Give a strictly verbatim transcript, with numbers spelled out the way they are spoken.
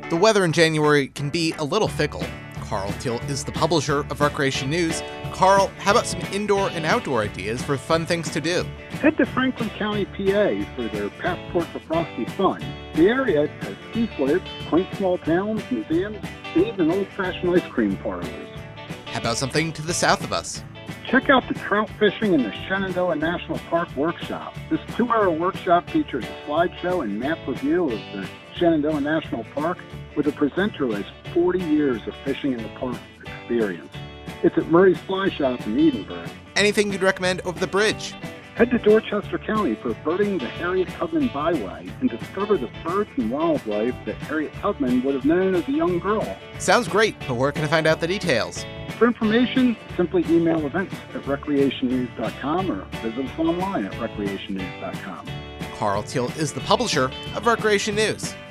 The weather in January can be a little fickle. Carl Teal is the publisher of Recreation News. Carl, how about some indoor and outdoor ideas for fun things to do? Head to Franklin County, P A for their Passport to Frosty fun. The area has ski slopes, quaint small towns, museums, and even old-fashioned ice cream parlors. How about something to the south of us? Check out the Trout Fishing in the Shenandoah National Park Workshop. This two-hour workshop features a slideshow and map review of the Shenandoah National Park with a presenter who has forty years of fishing in the park experience. It's at Murray's Fly Shop in Edinburgh. Anything you'd recommend over the bridge? Head to Dorchester County for Birding the Harriet Tubman Byway and discover the birds and wildlife that Harriet Tubman would have known as a young girl. Sounds great, but where can I find out the details? For information, simply email events at recreation news dot com or visit us online at recreation news dot com. Carl Teal is the publisher of Recreation News.